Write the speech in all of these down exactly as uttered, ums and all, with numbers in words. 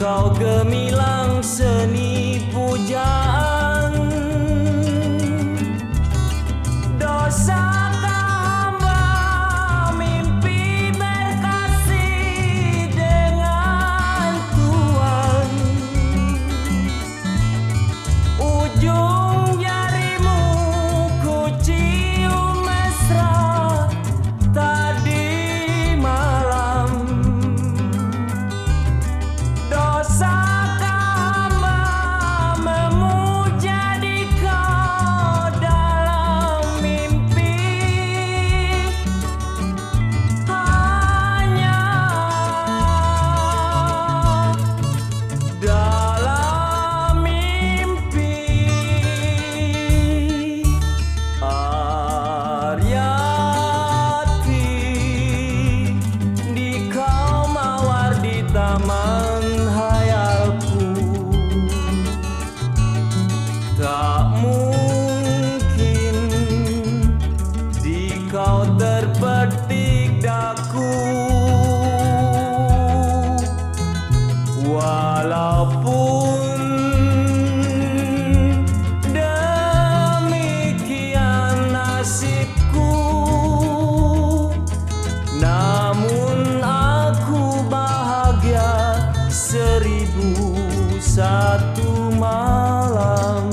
kau gemilang seni pujaan. Dosakah hamba mimpi berkasih dengan Tuhan? Ujung jarimu ku cium mesra tadi malam. Dosakah hamba memuja di kau dalam mimpi? Hanya dalam mimpi. Aryati, di kau mawar di taman hayalku. Tak mungkin di kau terpetik daku. Walaupun demikian nasibku, namun aku bahagia seribu satu malam.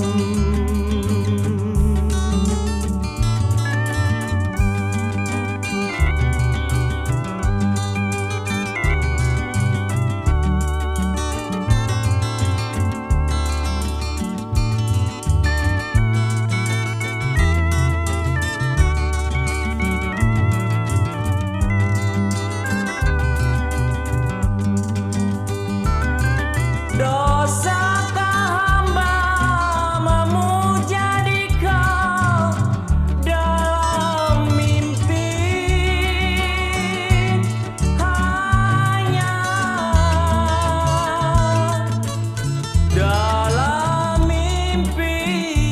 Dosakah hamba memuja di kau dalam mimpi? Hanya dalam mimpi.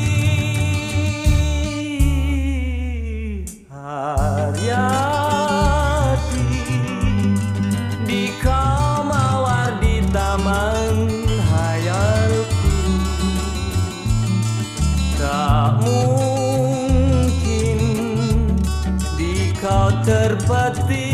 Haryati, di kau mawar di taman hayalku. Tak mungkin di kau terpetik